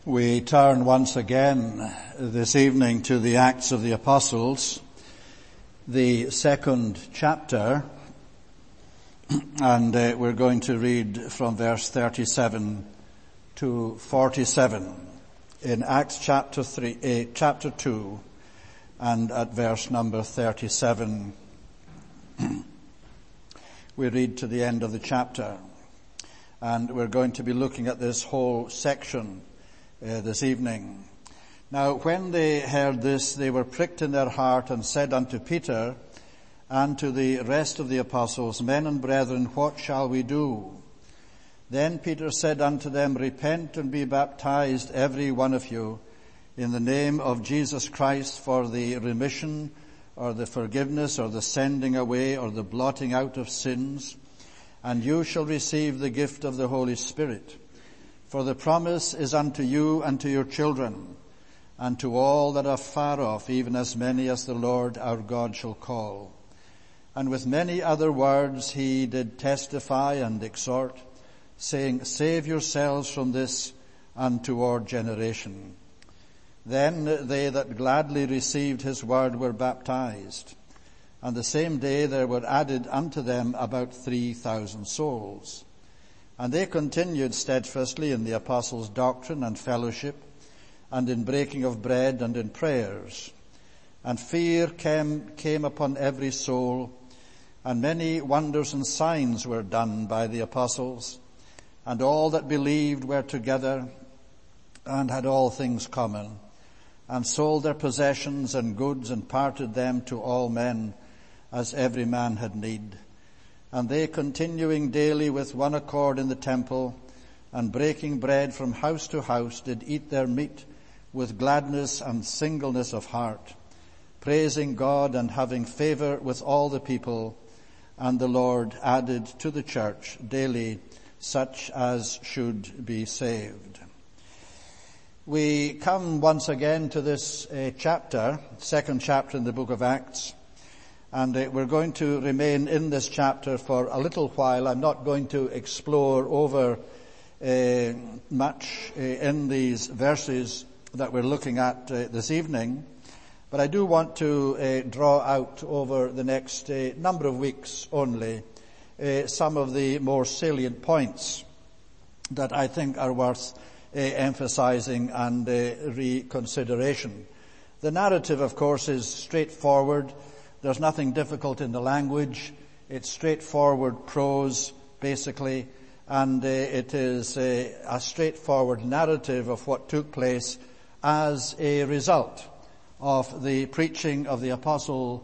We turn once again this evening to the Acts of the Apostles, the second chapter, and we're going to read from verse 37 to 47 in Acts chapter 2 and at verse number 37. We read to the end of the chapter, and we're going to be looking at this whole section this evening. Now when they heard this, they were pricked in their heart and said unto Peter and to the rest of the apostles, Men and brethren, what shall we do? Then Peter said unto them, Repent and be baptized every one of you in the name of Jesus Christ for the remission or the forgiveness or the sending away or the blotting out of sins, and you shall receive the gift of the Holy Spirit. For the promise is unto you and to your children, and to all that are far off, even as many as the Lord our God shall call. And with many other words he did testify and exhort, saying, Save yourselves from this untoward generation. Then they that gladly received his word were baptized, and the same day there were added unto them about 3,000 souls. And they continued steadfastly in the apostles' doctrine and fellowship, and in breaking of bread and in prayers. And fear came upon every soul, and many wonders and signs were done by the apostles. And all that believed were together, and had all things common, and sold their possessions and goods, and parted them to all men, as every man had need. And they, continuing daily with one accord in the temple, and breaking bread from house to house, did eat their meat with gladness and singleness of heart, praising God and having favor with all the people. And the Lord added to the church daily such as should be saved. We come once again to this chapter, second chapter in the book of Acts. And we're going to remain in this chapter for a little while. I'm not going to explore over much in these verses that we're looking at this evening. But I do want to draw out over the next number of weeks only some of the more salient points that I think are worth emphasizing and reconsideration. The narrative, of course, is straightforward. There's nothing difficult in the language. It's straightforward prose, basically, and it is a straightforward narrative of what took place as a result of the preaching of the apostles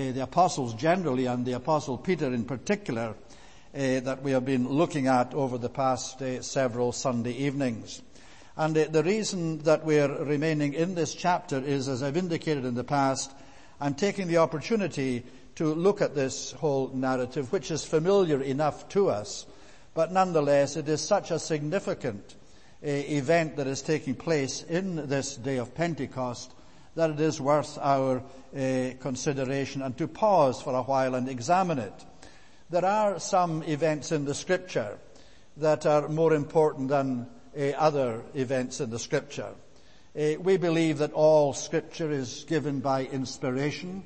generally, and the apostle Peter in particular, that we have been looking at over the past several Sunday evenings. And the reason that we're remaining in this chapter is, as I've indicated in the past, I'm taking the opportunity to look at this whole narrative, which is familiar enough to us, but nonetheless it is such a significant event that is taking place in this day of Pentecost that it is worth our consideration and to pause for a while and examine it. There are some events in the Scripture that are more important than other events in the Scripture. We believe that all Scripture is given by inspiration.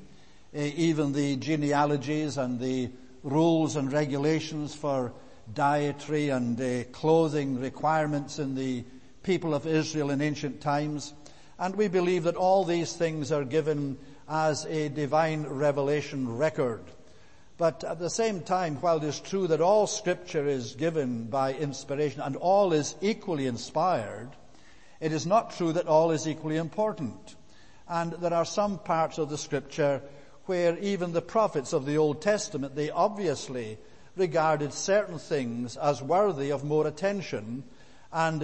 Even the genealogies and the rules and regulations for dietary and clothing requirements in the people of Israel in ancient times. And we believe that all these things are given as a divine revelation record. But at the same time, while it is true that all Scripture is given by inspiration and all is equally inspired, it is not true that all is equally important. And there are some parts of the Scripture where even the prophets of the Old Testament, they obviously regarded certain things as worthy of more attention and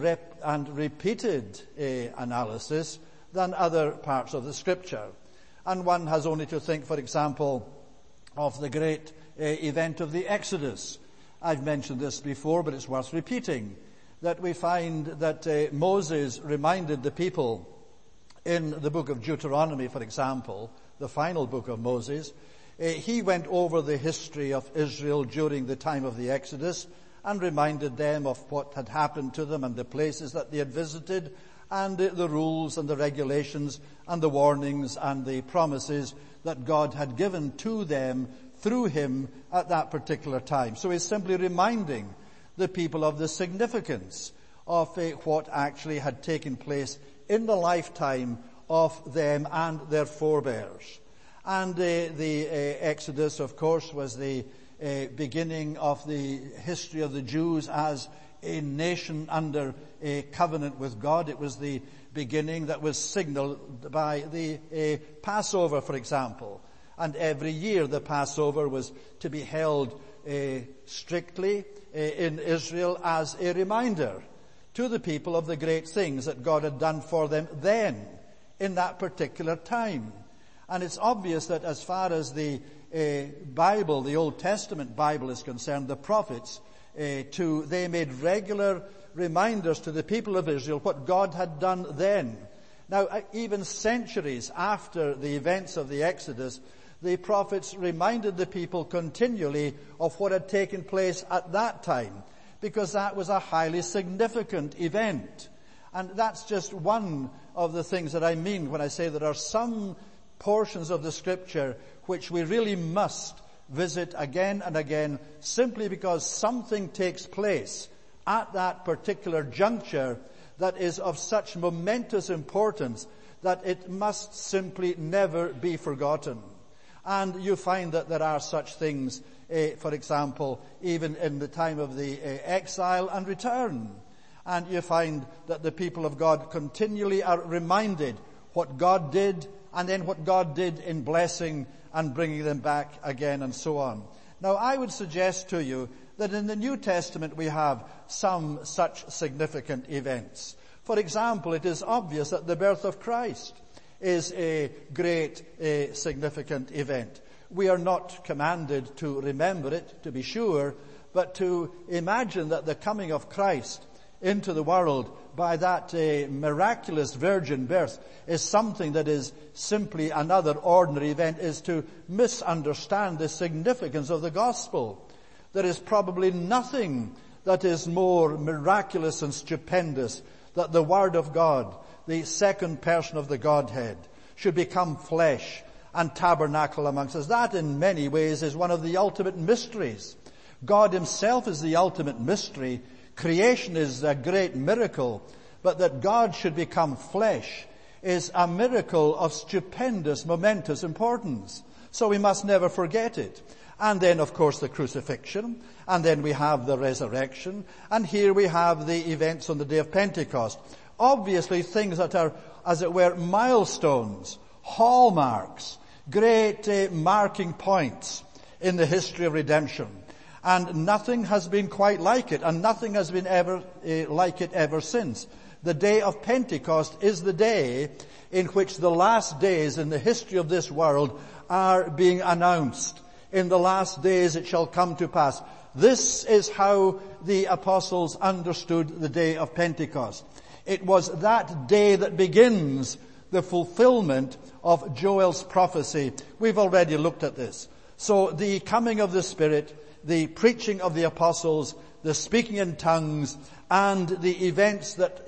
repeated analysis than other parts of the Scripture. And one has only to think, for example, of the great event of the Exodus. I've mentioned this before, but it's worth repeating, that we find that Moses reminded the people in the book of Deuteronomy, for example, the final book of Moses. He went over the history of Israel during the time of the Exodus and reminded them of what had happened to them and the places that they had visited, and the rules and the regulations and the warnings and the promises that God had given to them through him at that particular time. So he's simply reminding the people of the significance of what actually had taken place in the lifetime of them and their forebears. And the Exodus, of course, was the beginning of the history of the Jews as a nation under a covenant with God. It was the beginning that was signaled by the Passover, for example. And every year the Passover was to be held strictly in Israel as a reminder to the people of the great things that God had done for them then, in that particular time. And it's obvious that as far as the Bible, the Old Testament Bible is concerned, the prophets, they made regular reminders to the people of Israel what God had done then. Now, even centuries after the events of the Exodus, the prophets reminded the people continually of what had taken place at that time, because that was a highly significant event. And that's just one of the things that I mean when I say there are some portions of the Scripture which we really must visit again and again, simply because something takes place at that particular juncture that is of such momentous importance that it must simply never be forgotten. And you find that there are such things, for example, even in the time of the exile and return. And you find that the people of God continually are reminded what God did, and then what God did in blessing and bringing them back again, and so on. Now, I would suggest to you that in the New Testament we have some such significant events. For example, it is obvious that the birth of Christ is a great, significant event. We are not commanded to remember it, to be sure, but to imagine that the coming of Christ into the world by that miraculous virgin birth is something that is simply another ordinary event, is to misunderstand the significance of the gospel. There is probably nothing that is more miraculous and stupendous that the Word of God, the second person of the Godhead, should become flesh and tabernacle amongst us. That in many ways is one of the ultimate mysteries. God himself is the ultimate mystery. Creation is a great miracle, but that God should become flesh is a miracle of stupendous, momentous importance. So we must never forget it. And then, of course, the crucifixion, and then we have the resurrection, and here we have the events on the day of Pentecost. Obviously, things that are, as it were, milestones, hallmarks, great marking points in the history of redemption. And nothing has been quite like it, and nothing has been ever like it ever since. The day of Pentecost is the day in which the last days in the history of this world are being announced. In the last days it shall come to pass. This is how the apostles understood the day of Pentecost. It was that day that begins the fulfillment of Joel's prophecy. We've already looked at this. So the coming of the Spirit, the preaching of the apostles, the speaking in tongues, and the events that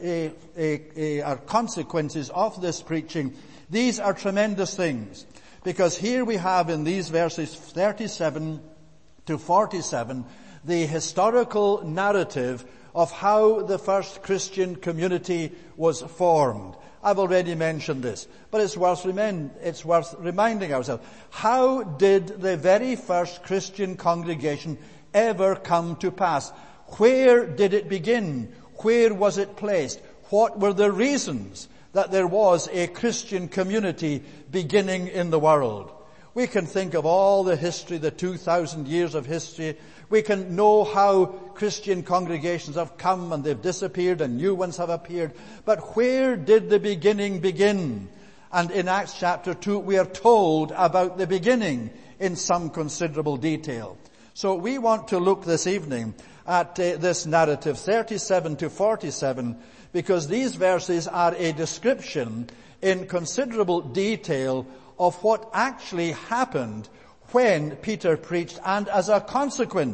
are consequences of this preaching, these are tremendous things. Because here we have in these verses 37 to 47 the historical narrative of how the first Christian community was formed. I've already mentioned this, but it's worth reminding ourselves. How did the very first Christian congregation ever come to pass? Where did it begin? Where was it placed? What were the reasons that there was a Christian community beginning in the world? We can think of all the history, the 2,000 years of history. We can know how Christian congregations have come and they've disappeared and new ones have appeared. But where did the beginning begin? And in Acts chapter 2, we are told about the beginning in some considerable detail. So we want to look this evening at this narrative, 37 to 47, because these verses are a description in considerable detail of what actually happened when Peter preached, and as a consequence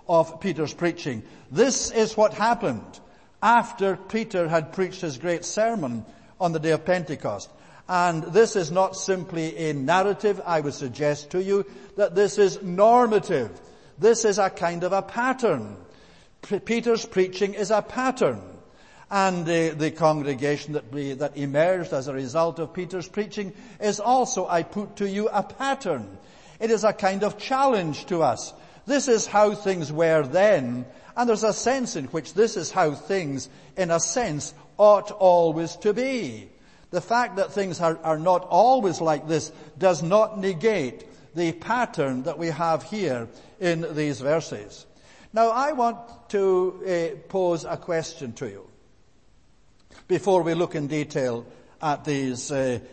of Peter's preaching. This is what happened after Peter had preached his great sermon on the day of Pentecost. And this is not simply a narrative. I would suggest to you that this is normative. This is a kind of a pattern. Peter's preaching is a pattern. And the congregation that emerged as a result of Peter's preaching is also, I put to you, a pattern. It is a kind of challenge to us. This is how things were then, and there's a sense in which this is how things, in a sense, ought always to be. The fact that things are not always like this does not negate the pattern that we have here in these verses. Now, I want to pose a question to you before we look in detail at these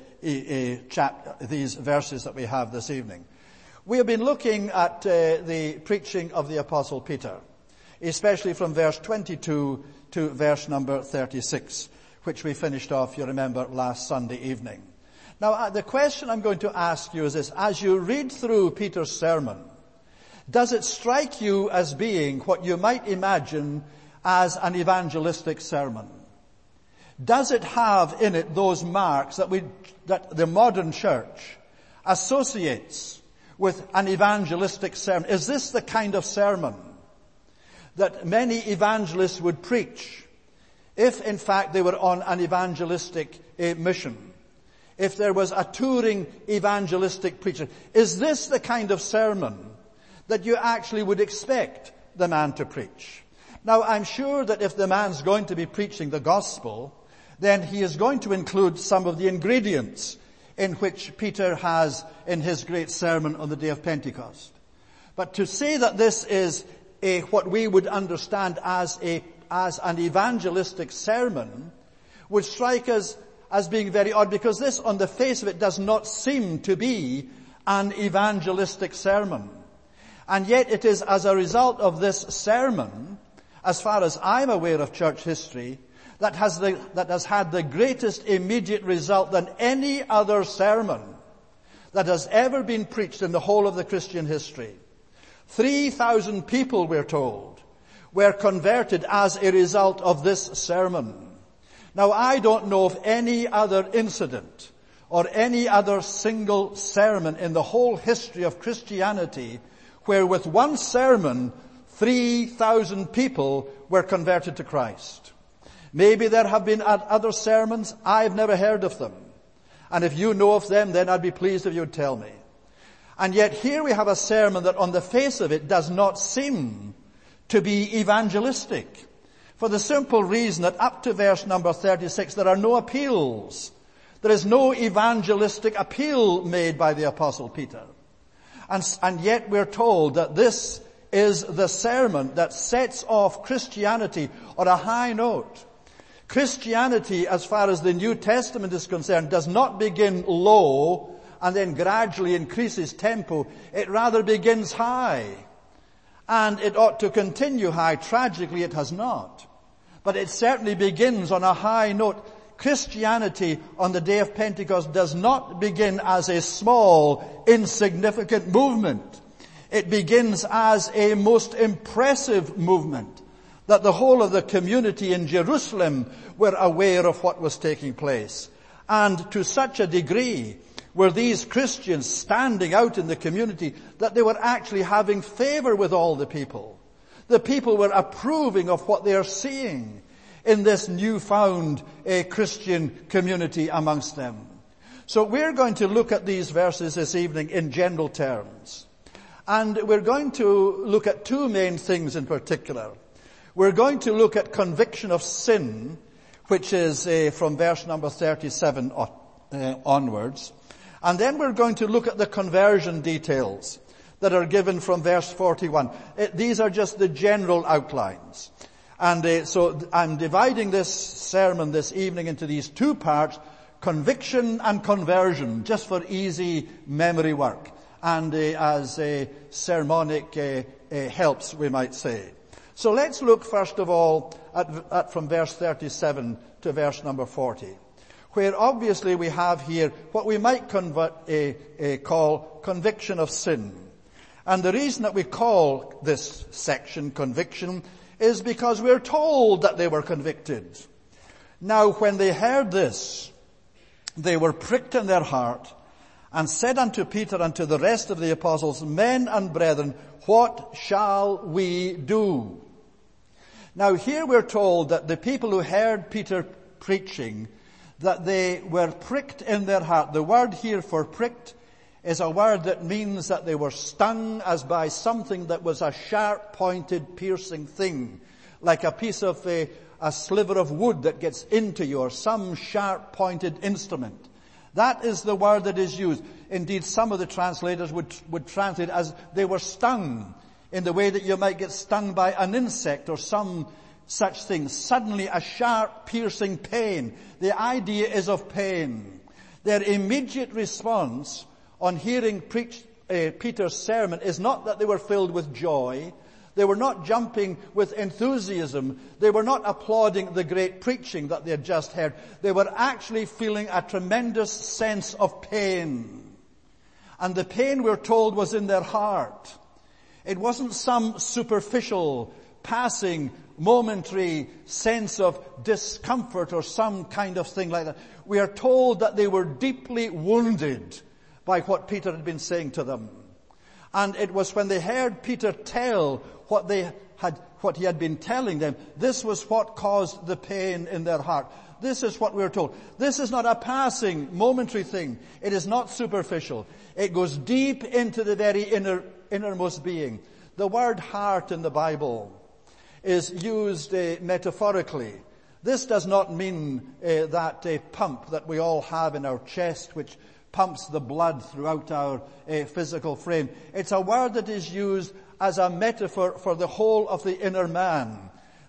verses that we have this evening. We have been looking at the preaching of the Apostle Peter, especially from verse 22 to verse number 36, which we finished off, you remember, last Sunday evening. Now, the question I'm going to ask you is this: as you read through Peter's sermon, does it strike you as being what you might imagine as an evangelistic sermon? Does it have in it those marks that the modern church associates with an evangelistic sermon? Is this the kind of sermon that many evangelists would preach if in fact they were on an evangelistic mission? If there was a touring evangelistic preacher, is this the kind of sermon that you actually would expect the man to preach? Now, I'm sure that if the man's going to be preaching the gospel, then he is going to include some of the ingredients in which Peter has in his great sermon on the day of Pentecost. But to say that this is what we would understand as an evangelistic sermon would strike us as being very odd, because this, on the face of it, does not seem to be an evangelistic sermon. And yet it is as a result of this sermon, as far as I'm aware of church history, that has had the greatest immediate result than any other sermon that has ever been preached in the whole of the Christian history. 3,000 people, we're told, were converted as a result of this sermon. Now, I don't know of any other incident or any other single sermon in the whole history of Christianity where with one sermon 3,000 people were converted to Christ. Maybe there have been other sermons. I've never heard of them. And if you know of them, then I'd be pleased if you would tell me. And yet here we have a sermon that on the face of it does not seem to be evangelistic. For the simple reason that up to verse number 36, there are no appeals. There is no evangelistic appeal made by the Apostle Peter. And yet we're told that this is the sermon that sets off Christianity on a high note. Christianity, as far as the New Testament is concerned, does not begin low and then gradually increases tempo. It rather begins high. And it ought to continue high. Tragically, it has not. But it certainly begins on a high note. Christianity on the day of Pentecost does not begin as a small, insignificant movement. It begins as a most impressive movement, that the whole of the community in Jerusalem were aware of what was taking place. And to such a degree were these Christians standing out in the community that they were actually having favor with all the people. The people were approving of what they are seeing in this newfound Christian community amongst them. So we're going to look at these verses this evening in general terms. And we're going to look at two main things in particular. We're going to look at conviction of sin, which is from verse number 37 onwards. And then we're going to look at the conversion details that are given from verse 41. These are just the general outlines. And so I'm dividing this sermon this evening into these two parts, conviction and conversion, just for easy memory work. And as sermonic helps, we might say. So let's look first of all at from verse 37 to verse number 40, where obviously we have here what we might call conviction of sin. And the reason that we call this section conviction is because we're told that they were convicted. Now when they heard this, they were pricked in their heart and said unto Peter and to the rest of the apostles, Men and brethren, what shall we do? Now here we're told that the people who heard Peter preaching, that they were pricked in their heart. The word here for pricked is a word that means that they were stung as by something that was a sharp-pointed, piercing thing, like a piece of a sliver of wood that gets into you, or some sharp-pointed instrument. That is the word that is used. Indeed, some of the translators would translate as they were stung, in the way that you might get stung by an insect or some such thing. Suddenly a sharp, piercing pain. The idea is of pain. Their immediate response on hearing Peter's sermon is not that they were filled with joy. They were not jumping with enthusiasm. They were not applauding the great preaching that they had just heard. They were actually feeling a tremendous sense of pain. And the pain, we're told, was in their heart. It wasn't some superficial, passing, momentary sense of discomfort or some kind of thing like that. We are told that they were deeply wounded by what Peter had been saying to them. And it was when they heard Peter tell what he had been telling them, this was what caused the pain in their heart. This is what we're told. This is not a passing, momentary thing. It is not superficial. It goes deep into the very innermost being. The word heart in the Bible is used metaphorically. This does not mean that pump that we all have in our chest, which pumps the blood throughout our physical frame. It's a word that is used as a metaphor for the whole of the inner man.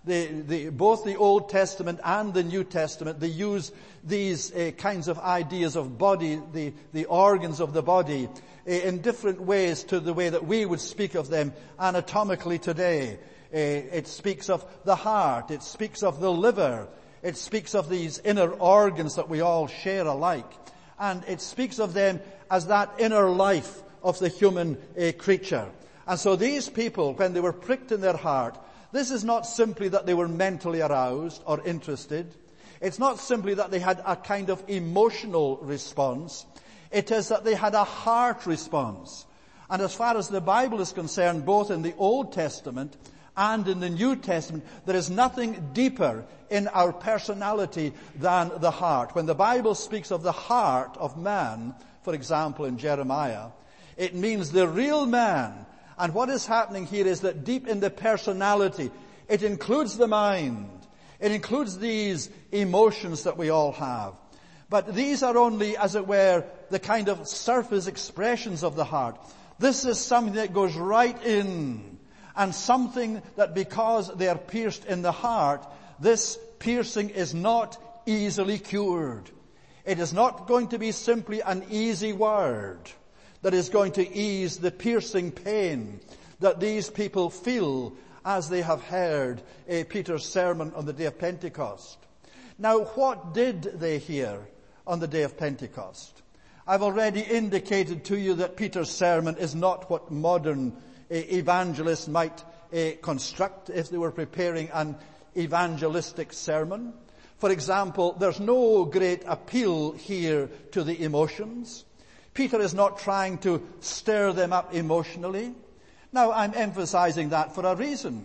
Both the Old Testament and the New Testament, they use these kinds of ideas of body, the organs of the body, in different ways to the way that we would speak of them anatomically today. It speaks of the heart, it speaks of the liver, it speaks of these inner organs that we all share alike. And it speaks of them as that inner life of the human creature. And so these people, when they were pricked in their heart, this is not simply that they were mentally aroused or interested. It's not simply that they had a kind of emotional response. It is that they had a heart response. And as far as the Bible is concerned, both in the Old Testament and in the New Testament, there is nothing deeper in our personality than the heart. When the Bible speaks of the heart of man, for example in Jeremiah, it means the real man. And what is happening here is that deep in the personality, it includes the mind. It includes these emotions that we all have. But these are only, as it were, the kind of surface expressions of the heart. This is something that goes right in, and something that because they are pierced in the heart, this piercing is not easily cured. It is not going to be simply an easy word that is going to ease the piercing pain that these people feel as they have heard Peter's sermon on the day of Pentecost. Now, what did they hear on the day of Pentecost? I've already indicated to you that Peter's sermon is not what modern evangelists might construct if they were preparing an evangelistic sermon. For example, there's no great appeal here to the emotions. Peter is not trying to stir them up emotionally. Now, I'm emphasizing that for a reason.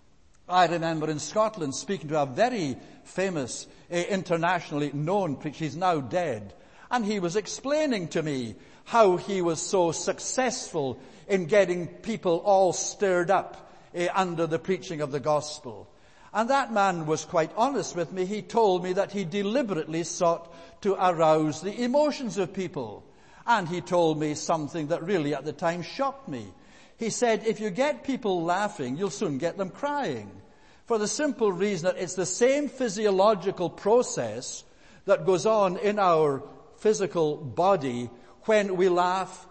I remember in Scotland speaking to a very famous, internationally known preacher. He's now dead. And he was explaining to me how he was so successful in getting people all stirred up under the preaching of the gospel. And that man was quite honest with me. He told me that he deliberately sought to arouse the emotions of people. And he told me something that really at the time shocked me. He said, if you get people laughing, you'll soon get them crying. For the simple reason that it's the same physiological process that goes on in our physical body when we laugh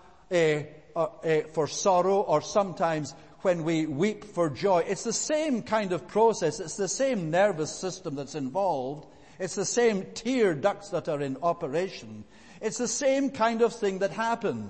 for sorrow, or sometimes when we weep for joy. It's the same kind of process. It's the same nervous system that's involved. It's the same tear ducts that are in operation. It's the same kind of thing that happens.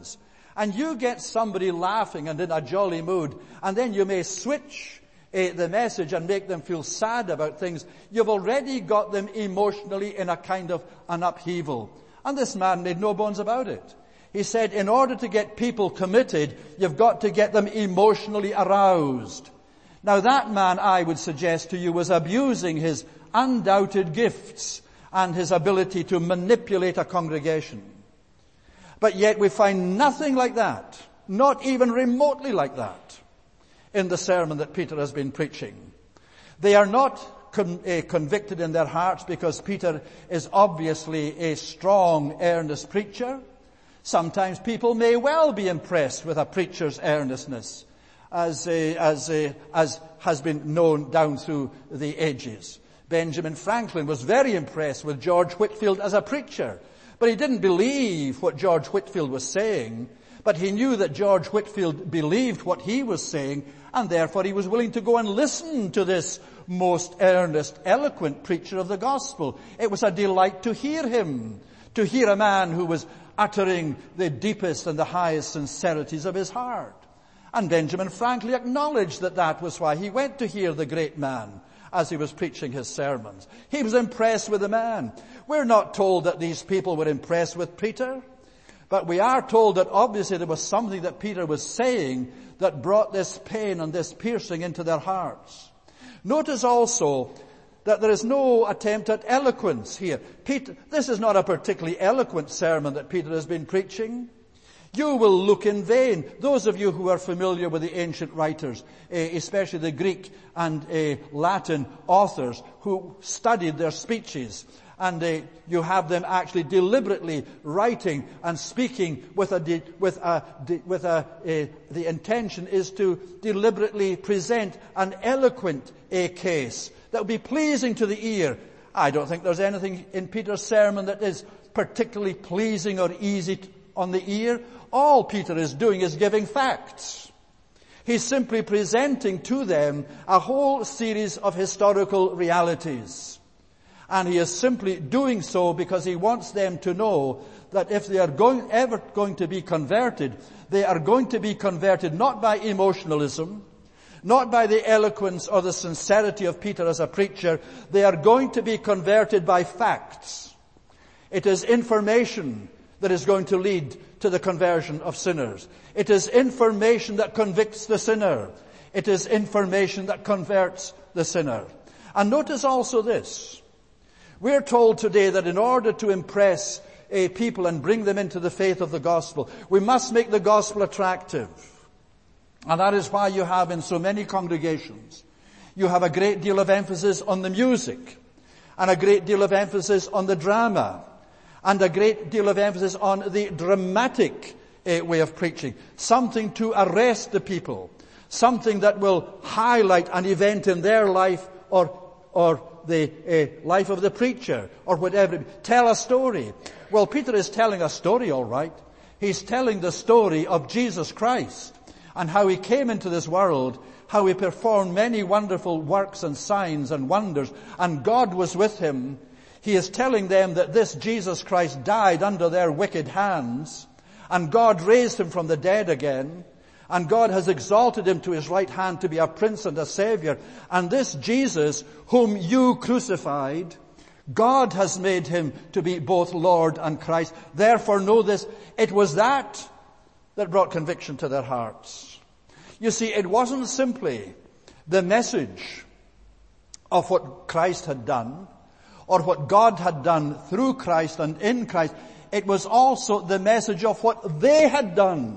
and you get somebody laughing and in a jolly mood, and then you may switch the message and make them feel sad about things, you've already got them emotionally in a kind of an upheaval. And this man made no bones about it. He said, in order to get people committed, you've got to get them emotionally aroused. Now that man, I would suggest to you, was abusing his undoubted gifts and his ability to manipulate a congregation. But yet we find nothing like that, not even remotely like that, in the sermon that Peter has been preaching. They are not convicted in their hearts because Peter is obviously a strong, earnest preacher. Sometimes people may well be impressed with a preacher's earnestness, as has been known down through the ages. Benjamin Franklin was very impressed with George Whitefield as a preacher, but he didn't believe what George Whitefield was saying, but he knew that George Whitefield believed what he was saying, and therefore he was willing to go and listen to this most earnest, eloquent preacher of the gospel. It was a delight to hear him, to hear a man who was uttering the deepest and the highest sincerities of his heart. And Benjamin Franklin acknowledged that that was why he went to hear the great man as he was preaching his sermons. He was impressed with the man. We're not told that these people were impressed with Peter, but we are told that obviously there was something that Peter was saying that brought this pain and this piercing into their hearts. Notice also that there is no attempt at eloquence here. This is not a particularly eloquent sermon that Peter has been preaching. You will look in vain. Those of you who are familiar with the ancient writers, especially the Greek and Latin authors who studied their speeches, and you have them actually deliberately writing and speaking the intention is to deliberately present an eloquent case that will be pleasing to the ear. I don't think there's anything in Peter's sermon that is particularly pleasing or easy on the ear. All Peter is doing is giving facts. He's simply presenting to them a whole series of historical realities. And he is simply doing so because he wants them to know that if they are ever going to be converted, they are going to be converted not by emotionalism, not by the eloquence or the sincerity of Peter as a preacher. They are going to be converted by facts. It is information that is going to lead to the conversion of sinners. It is information that convicts the sinner. It is information that converts the sinner. And notice also this. We're told today that in order to impress a people and bring them into the faith of the gospel, we must make the gospel attractive. And that is why you have in so many congregations, you have a great deal of emphasis on the music, and a great deal of emphasis on the drama, and a great deal of emphasis on the dramatic way of preaching. Something to arrest the people. Something that will highlight an event in their life or the life of the preacher or whatever. Tell a story. Well, Peter is telling a story, all right. He's telling the story of Jesus Christ and how he came into this world, how he performed many wonderful works and signs and wonders, and God was with him. He is telling them that this Jesus Christ died under their wicked hands, and God raised him from the dead again, and God has exalted him to his right hand to be a prince and a savior. And this Jesus, whom you crucified, God has made him to be both Lord and Christ. Therefore know this, it was that brought conviction to their hearts. You see, it wasn't simply the message of what Christ had done, or what God had done through Christ and in Christ. It was also the message of what they had done.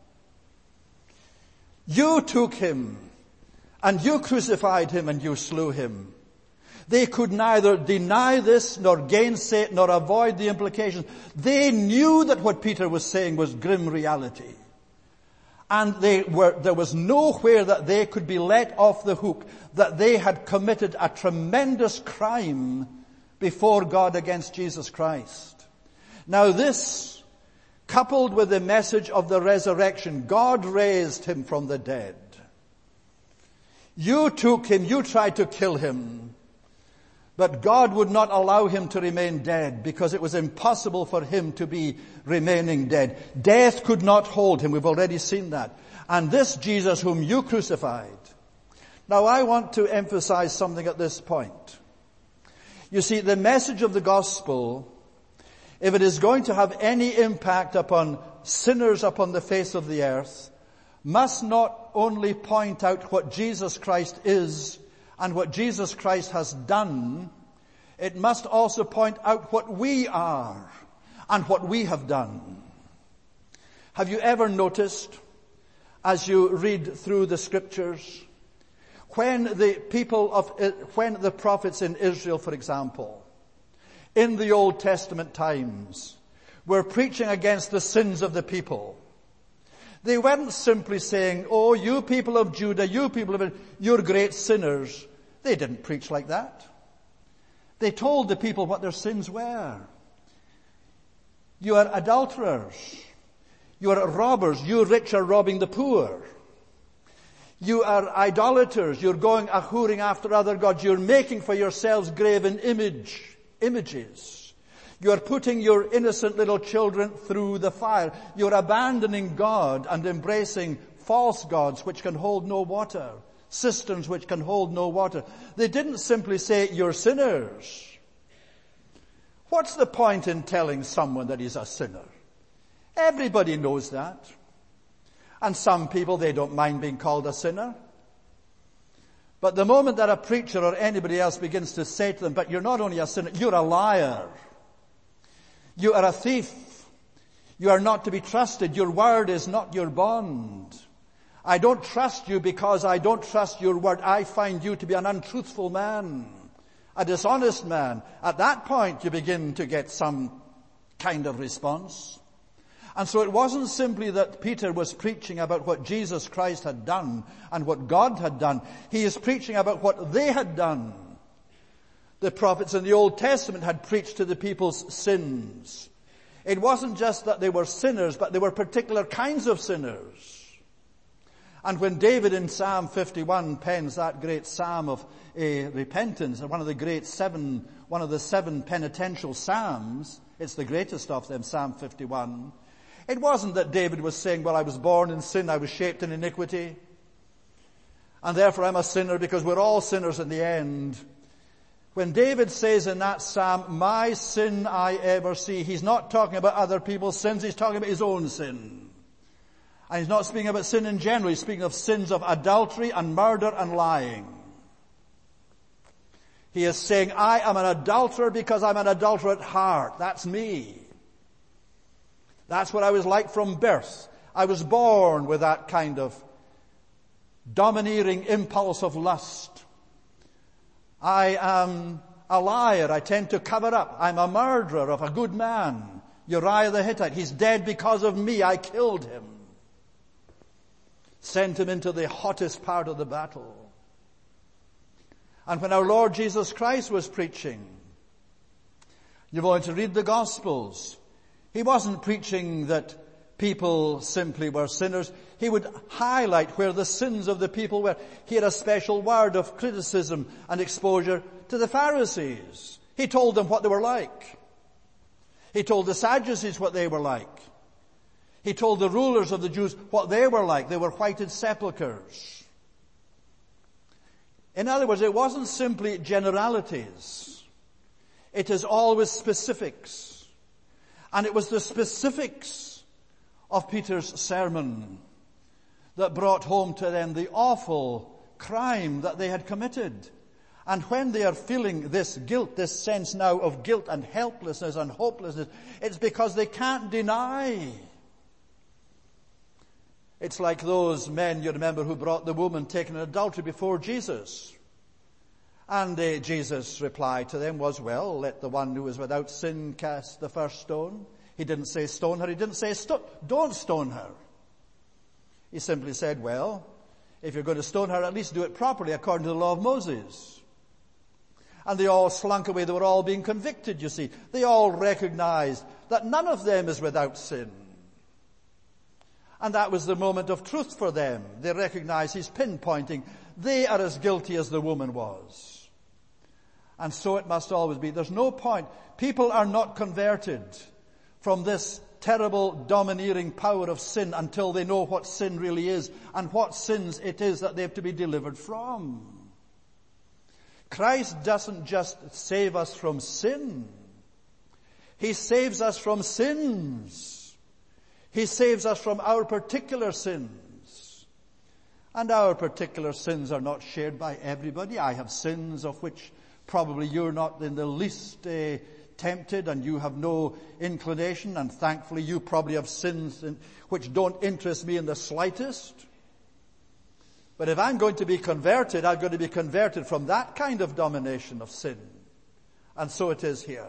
You took him, and you crucified him, and you slew him. They could neither deny this, nor gainsay it, nor avoid the implications. They knew that what Peter was saying was grim reality. And there was nowhere that they could be let off the hook, that they had committed a tremendous crime before God against Jesus Christ. Now this, coupled with the message of the resurrection, God raised him from the dead. You took him, you tried to kill him, But God would not allow him to remain dead because it was impossible for him to be remaining dead. Death could not hold him. We've already seen that. And this Jesus whom you crucified. Now I want to emphasize something at this point. You see, the message of the gospel, if it is going to have any impact upon sinners upon the face of the earth, must not only point out what Jesus Christ is and what Jesus Christ has done, it must also point out what we are and what we have done. Have you ever noticed, as you read through the scriptures, when the prophets in Israel, for example, in the Old Testament times, were preaching against the sins of the people, they weren't simply saying, oh, you people of Judah, you people of, you're great sinners. They didn't preach like that. They told the people what their sins were. You are adulterers. You are robbers. You rich are robbing the poor. You are idolaters. You're going a-whoring after other gods. You're making for yourselves graven images. You are putting your innocent little children through the fire. You're abandoning God and embracing false gods which can hold no water. Cisterns which can hold no water. They didn't simply say, you're sinners. What's the point in telling someone that he's a sinner? Everybody knows that. And some people, they don't mind being called a sinner. But the moment that a preacher or anybody else begins to say to them, but you're not only a sinner, you're a liar. You are a thief. You are not to be trusted. Your word is not your bond. I don't trust you because I don't trust your word. I find you to be an untruthful man, a dishonest man. At that point, you begin to get some kind of response. And so it wasn't simply that Peter was preaching about what Jesus Christ had done and what God had done. He is preaching about what they had done. The prophets in the Old Testament had preached to the people's sins. It wasn't just that they were sinners, but they were particular kinds of sinners. And when David in Psalm 51 pens that great psalm of repentance, one of the seven penitential psalms, it's the greatest of them, Psalm 51, it wasn't that David was saying, well, I was born in sin, I was shaped in iniquity, and therefore I'm a sinner because we're all sinners in the end. When David says in that psalm, my sin I ever see, he's not talking about other people's sins, he's talking about his own sin. And he's not speaking about sin in general, he's speaking of sins of adultery and murder and lying. He is saying, I am an adulterer because I'm an adulterer at heart. That's me. That's what I was like from birth. I was born with that kind of domineering impulse of lust. I am a liar. I tend to cover up. I'm a murderer of a good man. Uriah the Hittite. He's dead because of me. I killed him. Sent him into the hottest part of the battle. And when our Lord Jesus Christ was preaching, you're going to read the Gospels. He wasn't preaching that people simply were sinners. He would highlight where the sins of the people were. He had a special word of criticism and exposure to the Pharisees. He told them what they were like. He told the Sadducees what they were like. He told the rulers of the Jews what they were like. They were whited sepulchres. In other words, it wasn't simply generalities. It is always specifics. And it was the specifics of Peter's sermon that brought home to them the awful crime that they had committed. And when they are feeling this guilt, this sense now of guilt and helplessness and hopelessness, it's because they can't deny. It's like those men, you remember, who brought the woman taken in adultery before Jesus. And Jesus' reply to them was, well, let the one who is without sin cast the first stone. He didn't say stone her. He didn't say don't stone her. He simply said, well, if you're going to stone her, at least do it properly according to the law of Moses. And they all slunk away. They were all being convicted, you see. They all recognized that none of them is without sin. And that was the moment of truth for them. They recognized he's pinpointing. They are as guilty as the woman was. And so it must always be. There's no point. People are not converted from this terrible domineering power of sin until they know what sin really is and what sins it is that they have to be delivered from. Christ doesn't just save us from sin. He saves us from sins. He saves us from our particular sins. And our particular sins are not shared by everybody. I have sins of which probably you're not in the least tempted, and you have no inclination, and thankfully you probably have sins which don't interest me in the slightest. But if I'm going to be converted, I'm going to be converted from that kind of domination of sin. And so it is here.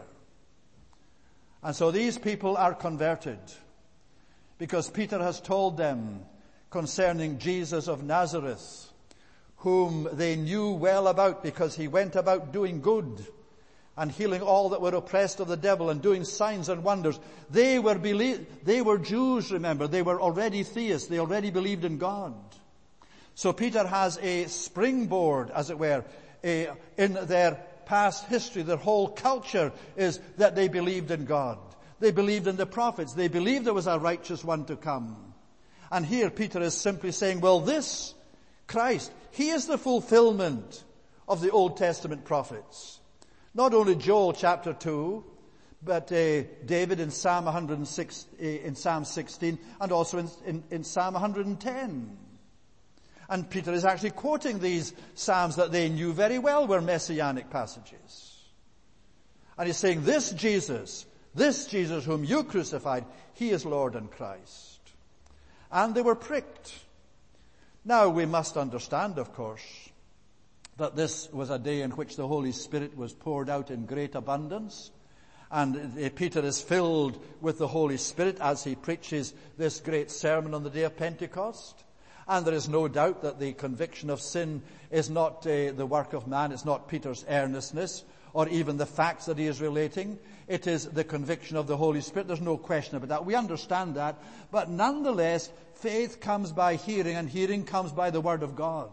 And so these people are converted because Peter has told them concerning Jesus of Nazareth, whom they knew well about because he went about doing good and healing all that were oppressed of the devil and doing signs and wonders. They were Jews, remember. They were already theists. They already believed in God. So Peter has a springboard, as it were, in their past history. Their whole culture is that they believed in God. They believed in the prophets. They believed there was a righteous one to come. And here Peter is simply saying, well, this Christ, he is the fulfillment of the Old Testament prophets. Not only Joel chapter 2, but David in Psalm 106, in Psalm 16, and also in Psalm 110. And Peter is actually quoting these psalms that they knew very well were messianic passages. And he's saying, this Jesus whom you crucified, he is Lord and Christ. And they were pricked. Now we must understand, of course, that this was a day in which the Holy Spirit was poured out in great abundance. And Peter is filled with the Holy Spirit as he preaches this great sermon on the day of Pentecost. And there is no doubt that the conviction of sin is not the work of man. It's not Peter's earnestness or even the facts that he is relating. It is the conviction of the Holy Spirit. There's no question about that. We understand that. But nonetheless, faith comes by hearing, and hearing comes by the Word of God.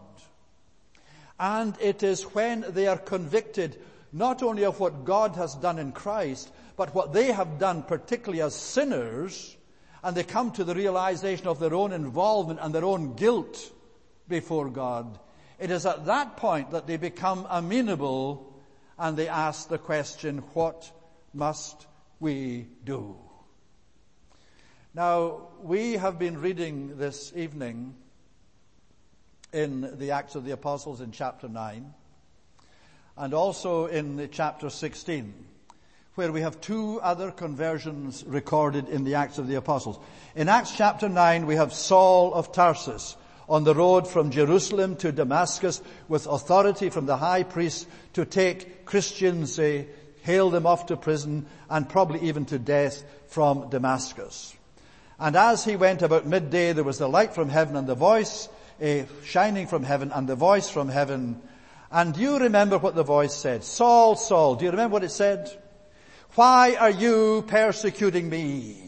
And it is when they are convicted not only of what God has done in Christ, but what they have done particularly as sinners, and they come to the realization of their own involvement and their own guilt before God. It is at that point that they become amenable and they ask the question, what must we do? Now, we have been reading this evening in the Acts of the Apostles in chapter 9 and also in chapter 16. Where we have two other conversions recorded in the Acts of the Apostles. In Acts chapter 9, we have Saul of Tarsus on the road from Jerusalem to Damascus with authority from the high priest to take Christians, hail them off to prison and probably even to death from Damascus. And as he went about midday, there was the light from heaven and the voice shining from heaven and the voice from heaven. And do you remember what the voice said? Saul, Saul. Do you remember what it said? Why are you persecuting me?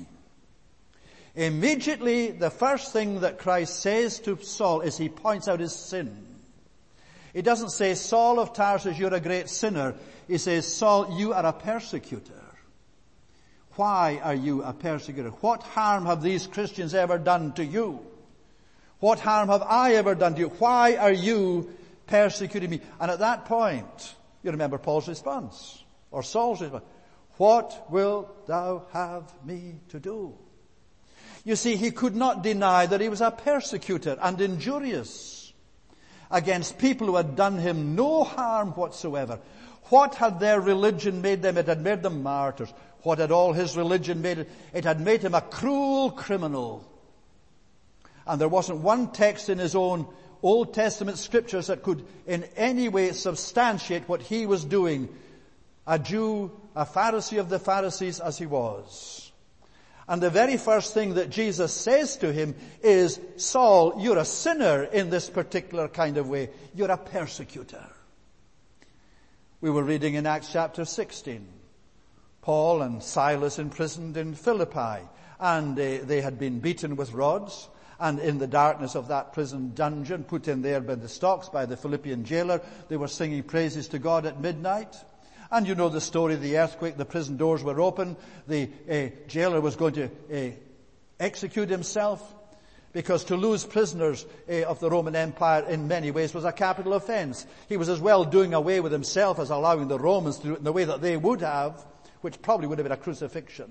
Immediately, the first thing that Christ says to Saul is he points out his sin. He doesn't say, Saul of Tarsus, you're a great sinner. He says, Saul, you are a persecutor. Why are you a persecutor? What harm have these Christians ever done to you? What harm have I ever done to you? Why are you persecuting me? And at that point, you remember Paul's response, or Saul's response. What wilt thou have me to do? You see, he could not deny that he was a persecutor and injurious against people who had done him no harm whatsoever. What had their religion made them? It had made them martyrs. What had all his religion made it? It had made him a cruel criminal. And there wasn't one text in his own Old Testament scriptures that could in any way substantiate what he was doing. A Jew, a Pharisee of the Pharisees as he was. And the very first thing that Jesus says to him is, Saul, you're a sinner in this particular kind of way. You're a persecutor. We were reading in Acts chapter 16. Paul and Silas imprisoned in Philippi. And they had been beaten with rods. And in the darkness of that prison dungeon, put in there by the stocks by the Philippian jailer, they were singing praises to God at midnight. And you know the story of the earthquake. The prison doors were open. The jailer was going to execute himself, because to lose prisoners of the Roman Empire in many ways was a capital offense. He was as well doing away with himself as allowing the Romans to do it in the way that they would have, which probably would have been a crucifixion.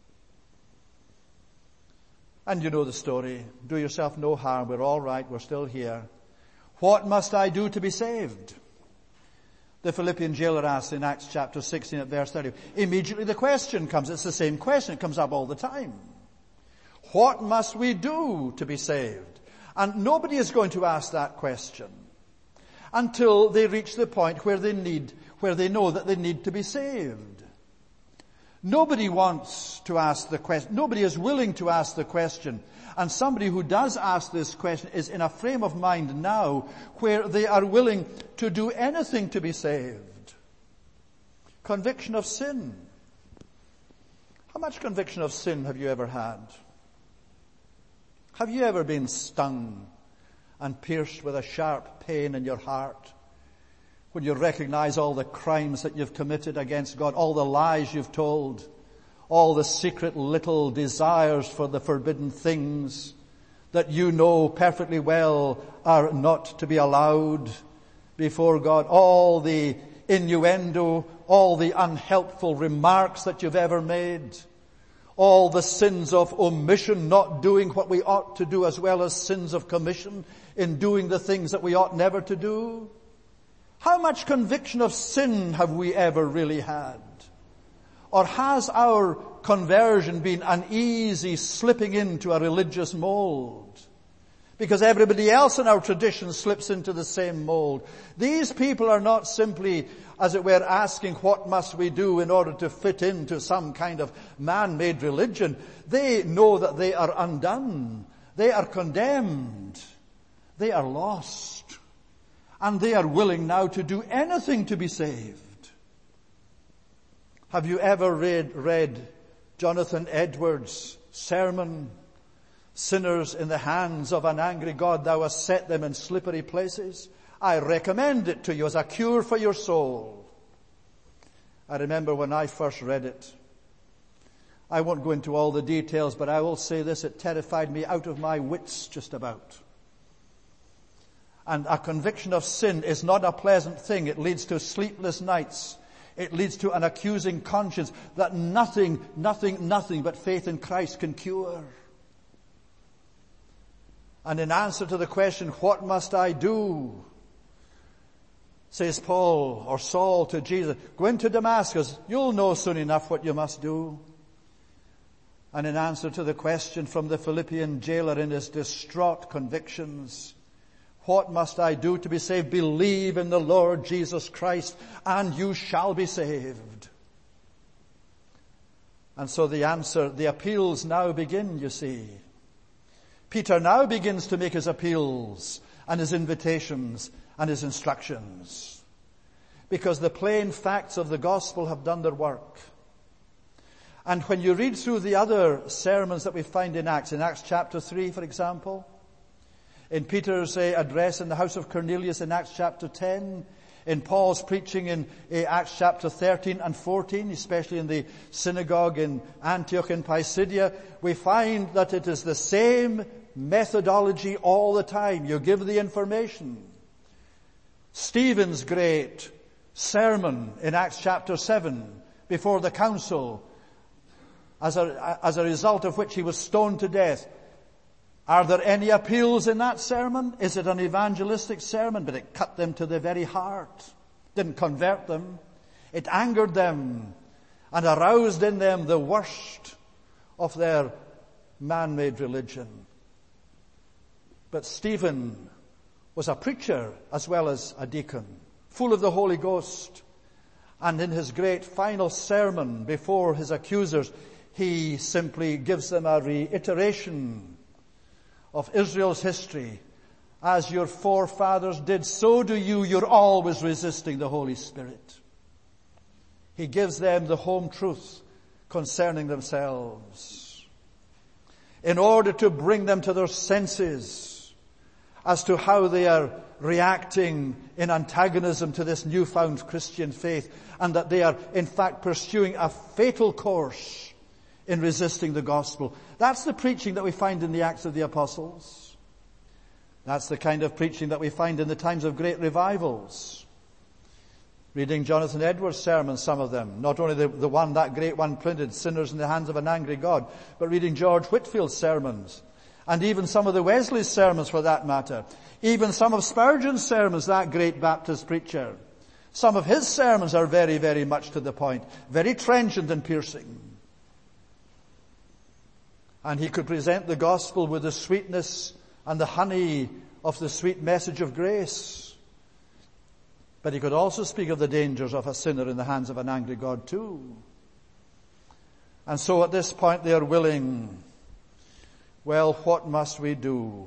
And you know the story. Do yourself no harm. We're all right. We're still here. What must I do to be saved? The Philippian jailer asked in Acts chapter 16 at verse 30. Immediately the question comes. It's the same question. It comes up all the time. What must we do to be saved? And nobody is going to ask that question until they reach the point where they know that they need to be saved. Nobody wants to ask the question. Nobody is willing to ask the question. And somebody who does ask this question is in a frame of mind now where they are willing to do anything to be saved. Conviction of sin. How much conviction of sin have you ever had? Have you ever been stung and pierced with a sharp pain in your heart when you recognize all the crimes that you've committed against God, all the lies you've told, all the secret little desires for the forbidden things that you know perfectly well are not to be allowed before God, all the innuendo, all the unhelpful remarks that you've ever made, all the sins of omission, not doing what we ought to do, as well as sins of commission in doing the things that we ought never to do? How much conviction of sin have we ever really had? Or has our conversion been an easy slipping into a religious mold? Because everybody else in our tradition slips into the same mold. These people are not simply, as it were, asking what must we do in order to fit into some kind of man-made religion. They know that they are undone. They are condemned. They are lost. And they are willing now to do anything to be saved. Have you ever read Jonathan Edwards' sermon, Sinners in the Hands of an Angry God, Thou hast set them in slippery places? I recommend it to you as a cure for your soul. I remember when I first read it. I won't go into all the details, but I will say this, it terrified me out of my wits just about. And a conviction of sin is not a pleasant thing. It leads to sleepless nights. It leads to an accusing conscience that nothing but faith in Christ can cure. And in answer to the question, what must I do? Says Paul or Saul to Jesus, go into Damascus. You'll know soon enough what you must do. And in answer to the question from the Philippian jailer in his distraught convictions, what must I do to be saved? Believe in the Lord Jesus Christ and you shall be saved. And so the appeals now begin, you see. Peter now begins to make his appeals and his invitations and his instructions. Because the plain facts of the gospel have done their work. And when you read through the other sermons that we find in Acts chapter 3, for example, in Peter's address in the house of Cornelius in Acts chapter 10, in Paul's preaching in Acts chapter 13 and 14, especially in the synagogue in Antioch in Pisidia, we find that it is the same methodology all the time. You give the information. Stephen's great sermon in Acts chapter 7 before the council, as a result of which he was stoned to death. Are there any appeals in that sermon? Is it an evangelistic sermon? But it cut them to the very heart. Didn't convert them. It angered them and aroused in them the worst of their man-made religion. But Stephen was a preacher as well as a deacon, full of the Holy Ghost. And in his great final sermon before his accusers, he simply gives them a reiteration of Israel's history. As your forefathers did, so do you. You're always resisting the Holy Spirit. He gives them the home truth concerning themselves in order to bring them to their senses as to how they are reacting in antagonism to this newfound Christian faith, and that they are in fact pursuing a fatal course in resisting the gospel. That's the preaching that we find in the Acts of the Apostles. That's the kind of preaching that we find in the times of great revivals. Reading Jonathan Edwards' sermons, some of them, not only the one, that great one printed, Sinners in the Hands of an Angry God, but reading George Whitfield's sermons, and even some of the Wesley's sermons for that matter, even some of Spurgeon's sermons, that great Baptist preacher. Some of his sermons are very, very much to the point, very trenchant and piercing. And he could present the gospel with the sweetness and the honey of the sweet message of grace. But he could also speak of the dangers of a sinner in the hands of an angry God too. And so at this point they are willing. Well, what must we do?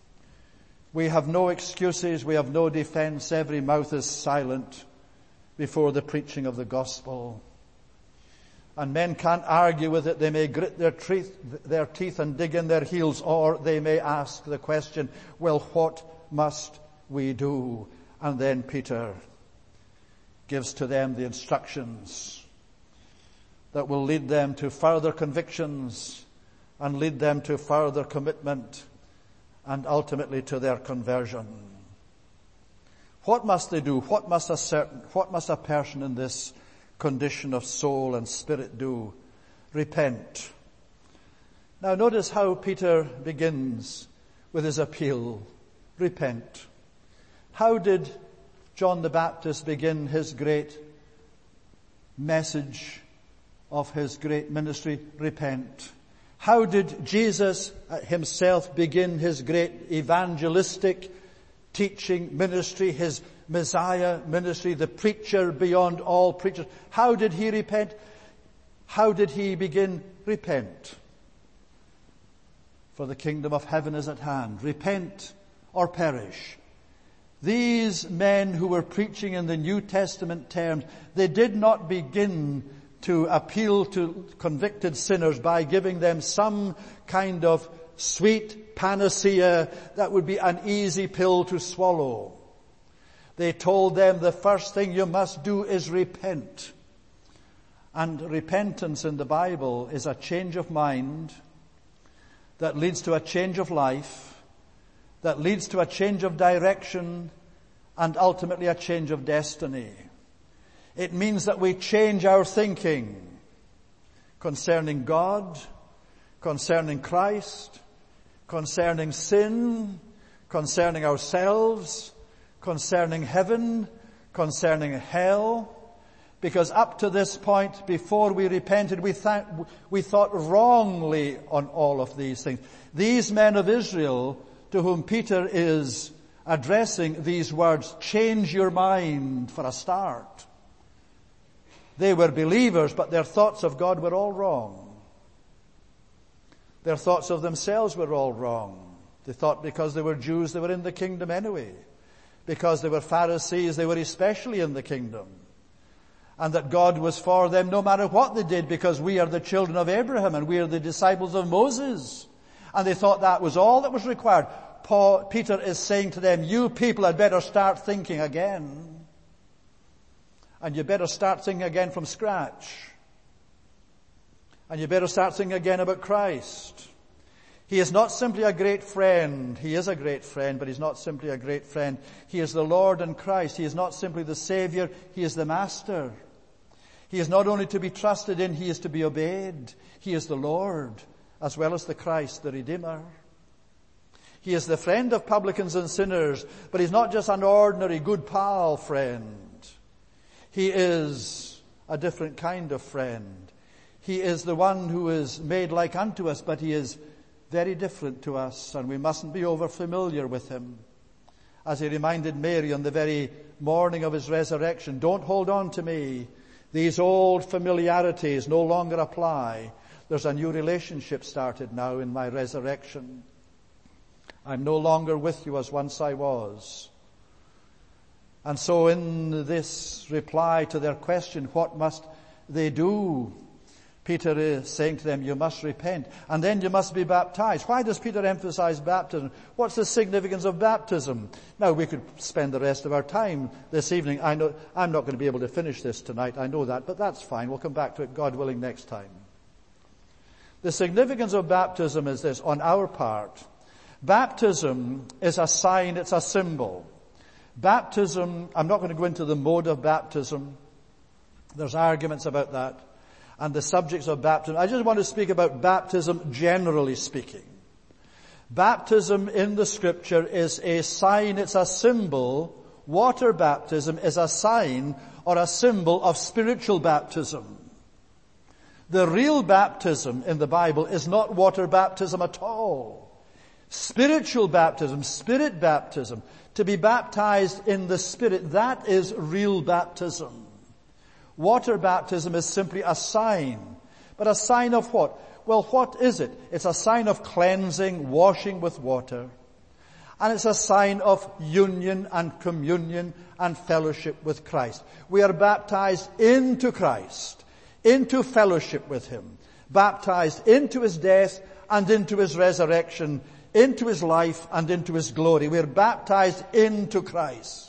We have no excuses, we have no defense, every mouth is silent before the preaching of the gospel. And men can't argue with it. They may grit their teeth and dig in their heels, or they may ask the question, well, what must we do? And then Peter gives to them the instructions that will lead them to further convictions and lead them to further commitment and ultimately to their conversion. What must they do? What must a person in this condition of soul and spirit do? Repent. Now notice how Peter begins with his appeal. Repent. How did John the Baptist begin his great message of his great ministry? Repent. How did Jesus himself begin his great evangelistic teaching ministry, his Messiah ministry, the preacher beyond all preachers? How did he repent? How did he begin? Repent. For the kingdom of heaven is at hand. Repent or perish. These men who were preaching in the New Testament terms, they did not begin to appeal to convicted sinners by giving them some kind of sweet panacea that would be an easy pill to swallow. They told them the first thing you must do is repent. And repentance in the Bible is a change of mind that leads to a change of life, that leads to a change of direction, and ultimately a change of destiny. It means that we change our thinking concerning God, concerning Christ, concerning sin, concerning ourselves, concerning heaven, concerning hell. Because up to this point, before we repented, we thought wrongly on all of these things. These men of Israel, to whom Peter is addressing these words, change your mind for a start. They were believers, but their thoughts of God were all wrong. Their thoughts of themselves were all wrong. They thought because they were Jews, they were in the kingdom anyway. Because they were Pharisees, they were especially in the kingdom. And that God was for them no matter what they did, because we are the children of Abraham and we are the disciples of Moses. And they thought that was all that was required. Peter is saying to them, you people had better start thinking again. And you better start thinking again from scratch. And you better start thinking again about Christ. He is not simply a great friend. He is a great friend, but he's not simply a great friend. He is the Lord and Christ. He is not simply the Savior. He is the Master. He is not only to be trusted in, he is to be obeyed. He is the Lord, as well as the Christ, the Redeemer. He is the friend of publicans and sinners, but he's not just an ordinary good pal friend. He is a different kind of friend. He is the one who is made like unto us, but he is very different to us, and we mustn't be over familiar with him. As he reminded Mary on the very morning of his resurrection, don't hold on to me. These old familiarities no longer apply. There's a new relationship started now in my resurrection. I'm no longer with you as once I was. And so in this reply to their question, what must they do? Peter is saying to them, you must repent, and then you must be baptized. Why does Peter emphasize baptism? What's the significance of baptism? Now, we could spend the rest of our time this evening. I know I'm not going to be able to finish this tonight, I know that, but that's fine. We'll come back to it, God willing, next time. The significance of baptism is this, on our part. Baptism is a sign, it's a symbol. Baptism, I'm not going to go into the mode of baptism. There's arguments about that. And the subjects of baptism. I just want to speak about baptism generally speaking. Baptism in the Scripture is a sign, it's a symbol. Water baptism is a sign or a symbol of spiritual baptism. The real baptism in the Bible is not water baptism at all. Spiritual baptism, spirit baptism, to be baptized in the Spirit, that is real baptism. Water baptism is simply a sign. But a sign of what? Well, what is it? It's a sign of cleansing, washing with water. And it's a sign of union and communion and fellowship with Christ. We are baptized into Christ, into fellowship with Him, baptized into His death and into His resurrection, into His life and into His glory. We are baptized into Christ.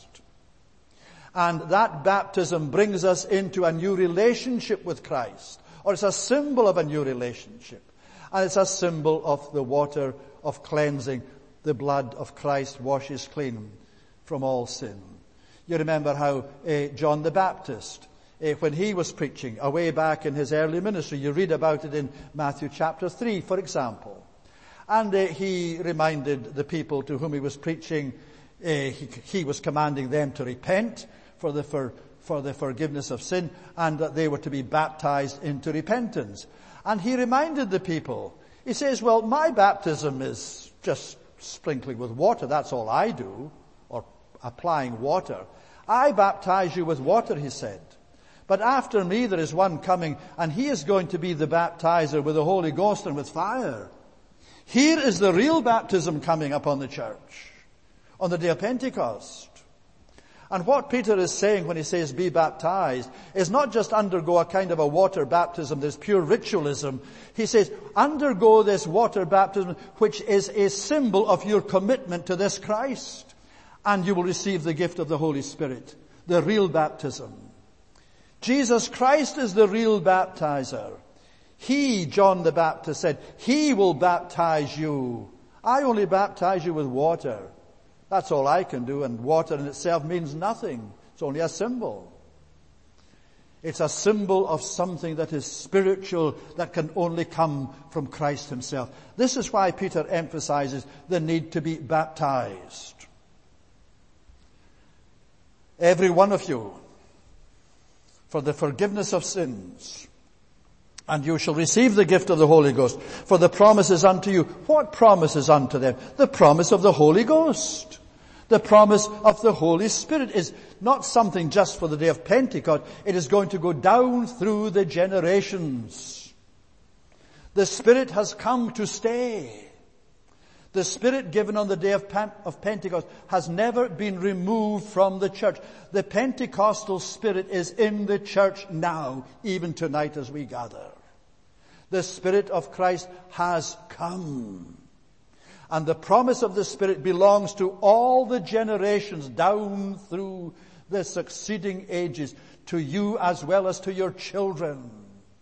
And that baptism brings us into a new relationship with Christ. Or it's a symbol of a new relationship. And it's a symbol of the water of cleansing. The blood of Christ washes clean from all sin. You remember how John the Baptist, when he was preaching away back in his early ministry, you read about it in Matthew chapter 3, for example. And he reminded the people to whom he was preaching, he was commanding them to repent for the forgiveness of sin, and that they were to be baptized into repentance. And he reminded the people, he says, well, my baptism is just sprinkling with water, that's all I do, or applying water. I baptize you with water, he said. But after me there is one coming, and he is going to be the baptizer with the Holy Ghost and with fire. Here is the real baptism coming upon the church on the day of Pentecost. And what Peter is saying when he says be baptized is not just undergo a kind of a water baptism, there's pure ritualism. He says undergo this water baptism which is a symbol of your commitment to this Christ. And you will receive the gift of the Holy Spirit, the real baptism. Jesus Christ is the real baptizer. He, John the Baptist said, He will baptize you. I only baptize you with water. That's all I can do, and water in itself means nothing. It's only a symbol. It's a symbol of something that is spiritual, that can only come from Christ Himself. This is why Peter emphasizes the need to be baptized. Every one of you, for the forgiveness of sins, and you shall receive the gift of the Holy Ghost, for the promise is unto you. What promise is unto them? The promise of the Holy Ghost. The promise of the Holy Spirit is not something just for the day of Pentecost. It is going to go down through the generations. The Spirit has come to stay. The Spirit given on the day of Pentecost has never been removed from the church. The Pentecostal Spirit is in the church now, even tonight as we gather. The Spirit of Christ has come. And the promise of the Spirit belongs to all the generations down through the succeeding ages, to you as well as to your children,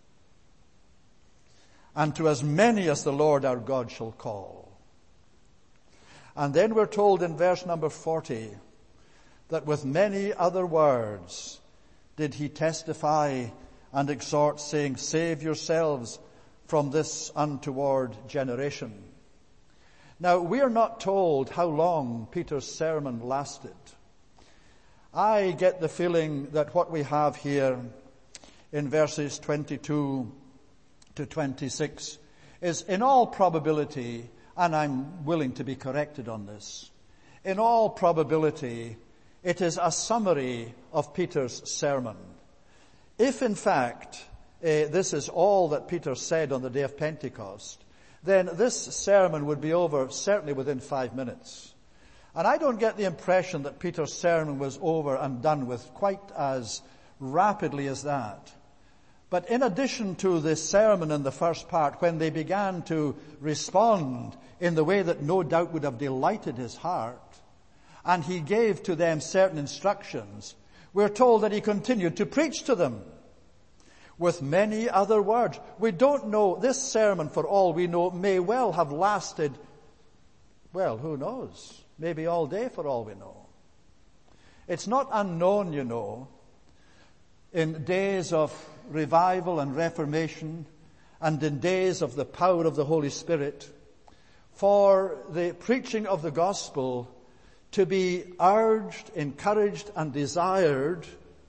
and to as many as the Lord our God shall call. And then we're told in verse number 40 that with many other words did he testify and exhort, saying, save yourselves from this untoward generation. Now, we are not told how long Peter's sermon lasted. I get the feeling that what we have here in verses 22 to 26 is in all probability, and I'm willing to be corrected on this, in all probability, it is a summary of Peter's sermon. If in fact this is all that Peter said on the day of Pentecost, then this sermon would be over certainly within 5 minutes. And I don't get the impression that Peter's sermon was over and done with quite as rapidly as that. But in addition to the sermon in the first part, when they began to respond in the way that no doubt would have delighted his heart, and he gave to them certain instructions, we're told that he continued to preach to them with many other words. We don't know, this sermon, for all we know, may well have lasted, well, who knows, maybe all day for all we know. It's not unknown, you know, in days of revival and reformation and in days of the power of the Holy Spirit, for the preaching of the gospel to be urged, encouraged and desired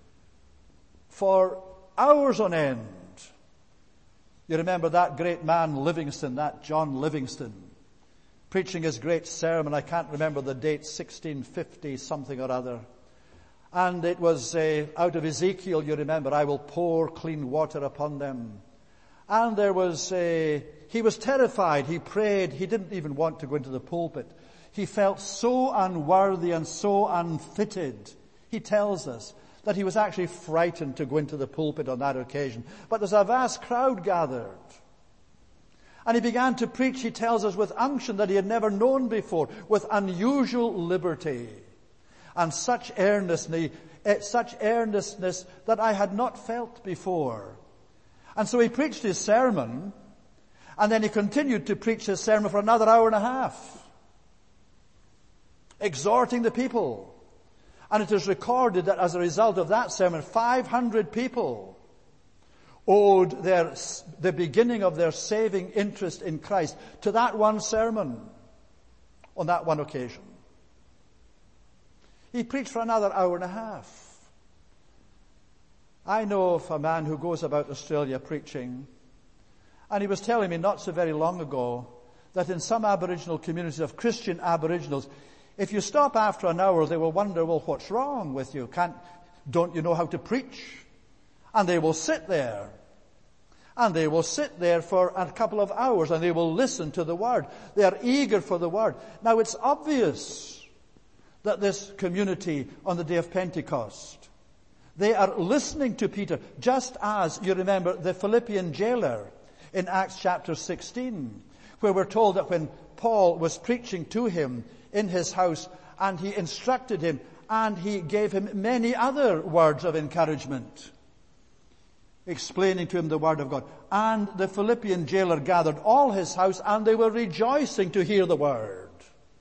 for hours on end. You remember that great man Livingston, that John Livingston, preaching his great sermon, I can't remember the date, 1650 something or other. And it was out of Ezekiel, you remember, I will pour clean water upon them. And there was he was terrified, he prayed, he didn't even want to go into the pulpit. He felt so unworthy and so unfitted, he tells us, that he was actually frightened to go into the pulpit on that occasion. But there's a vast crowd gathered. And he began to preach, he tells us, with unction that he had never known before, with unusual liberty. And such earnestness that I had not felt before. And so he preached his sermon, and then he continued to preach his sermon for another hour and a half, exhorting the people. And it is recorded that as a result of that sermon, 500 people owed the beginning of their saving interest in Christ to that one sermon on that one occasion. He preached for another hour and a half. I know of a man who goes about Australia preaching, and he was telling me not so very long ago that in some Aboriginal communities of Christian Aboriginals, if you stop after an hour, they will wonder, well, what's wrong with you? Don't you know how to preach? And they will sit there. And they will sit there for a couple of hours and they will listen to the word. They are eager for the word. Now it's obvious that this community on the day of Pentecost, they are listening to Peter, just as you remember the Philippian jailer in Acts chapter 16, where we're told that when Paul was preaching to him in his house, and he instructed him, and he gave him many other words of encouragement, explaining to him the word of God. And the Philippian jailer gathered all his house, and they were rejoicing to hear the word.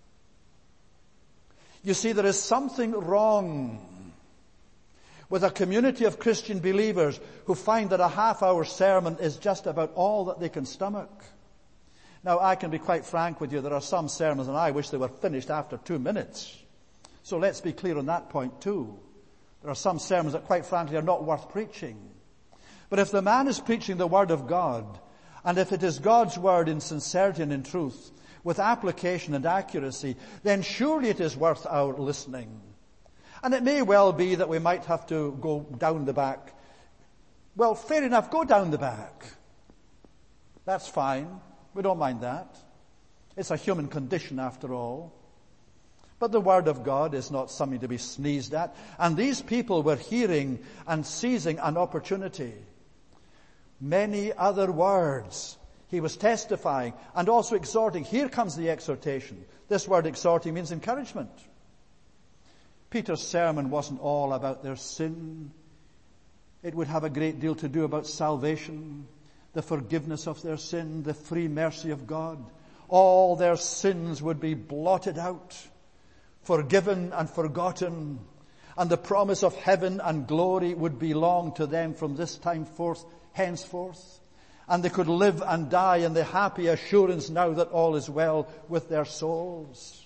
You see, there is something wrong with a community of Christian believers who find that a half-hour sermon is just about all that they can stomach. Now, I can be quite frank with you, there are some sermons, and I wish they were finished after 2 minutes. So let's be clear on that point too. There are some sermons that, quite frankly, are not worth preaching. But if the man is preaching the Word of God, and if it is God's Word in sincerity and in truth, with application and accuracy, then surely it is worth our listening. And it may well be that we might have to go down the back. Well, fair enough, go down the back. That's fine. We don't mind that. It's a human condition after all. But the Word of God is not something to be sneezed at. And these people were hearing and seizing an opportunity. Many other words. He was testifying and also exhorting. Here comes the exhortation. This word exhorting means encouragement. Peter's sermon wasn't all about their sin. It would have a great deal to do about salvation, the forgiveness of their sin, the free mercy of God. All their sins would be blotted out, forgiven and forgotten, and the promise of heaven and glory would belong to them from this time forth, henceforth. And they could live and die in the happy assurance now that all is well with their souls.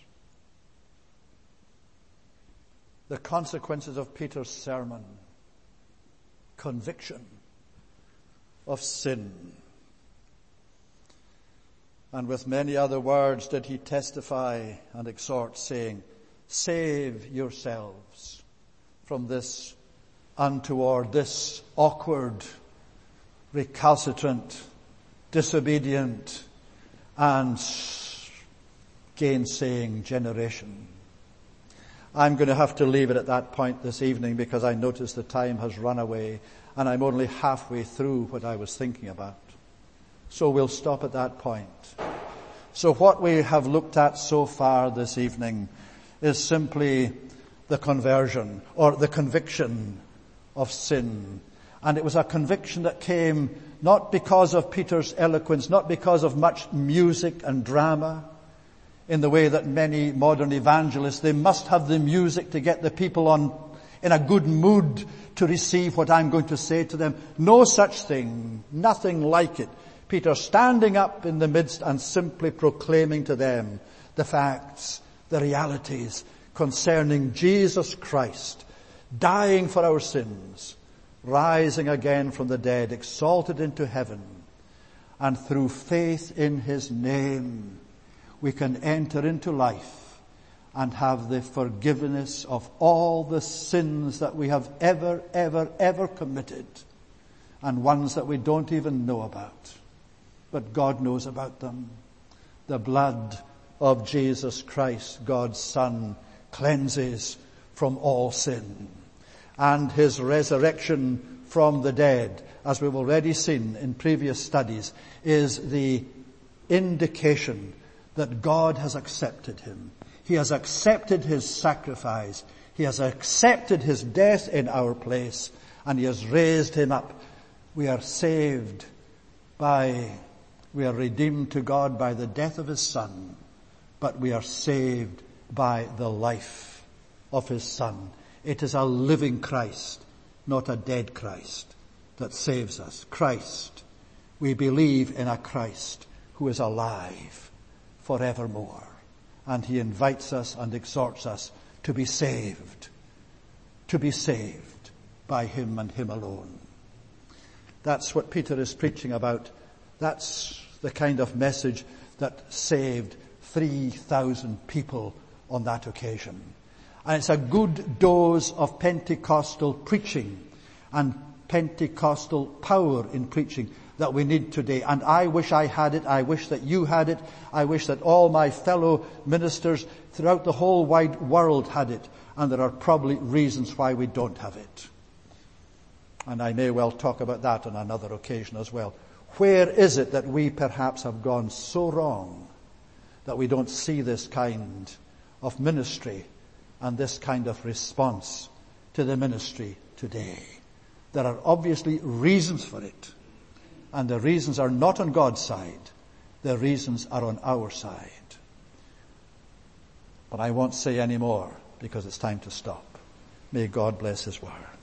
The consequences of Peter's sermon: conviction of sin. And with many other words did he testify and exhort, saying, save yourselves from this untoward, this awkward, recalcitrant, disobedient, and gainsaying generation. I'm going to have to leave it at that point this evening because I notice the time has run away and I'm only halfway through what I was thinking about. So we'll stop at that point. So what we have looked at so far this evening is simply the conversion or the conviction of sin. And it was a conviction that came not because of Peter's eloquence, not because of much music and drama, in the way that many modern evangelists, they must have the music to get the people in a good mood to receive what I'm going to say to them. No such thing, nothing like it. Peter standing up in the midst and simply proclaiming to them the facts, the realities concerning Jesus Christ, dying for our sins, rising again from the dead, exalted into heaven, and through faith in his name, we can enter into life and have the forgiveness of all the sins that we have ever committed, and ones that we don't even know about. But God knows about them. The blood of Jesus Christ, God's Son, cleanses from all sin. And his resurrection from the dead, as we've already seen in previous studies, is the indication that God has accepted him. He has accepted his sacrifice. He has accepted his death in our place, and he has raised him up. We are saved we are redeemed to God by the death of his Son, but we are saved by the life of his Son. It is a living Christ, not a dead Christ, that saves us. Christ. We believe in a Christ who is alive forevermore. And he invites us and exhorts us to be saved by him and him alone. That's what Peter is preaching about. That's the kind of message that saved 3,000 people on that occasion. And it's a good dose of Pentecostal preaching and Pentecostal power in preaching that we need today. And I wish I had it. I wish that you had it. I wish that all my fellow ministers throughout the whole wide world had it. And there are probably reasons why we don't have it. And I may well talk about that on another occasion as well. Where is it that we perhaps have gone so wrong that we don't see this kind of ministry and this kind of response to the ministry today? There are obviously reasons for it. And the reasons are not on God's side. The reasons are on our side. But I won't say any more because it's time to stop. May God bless his word.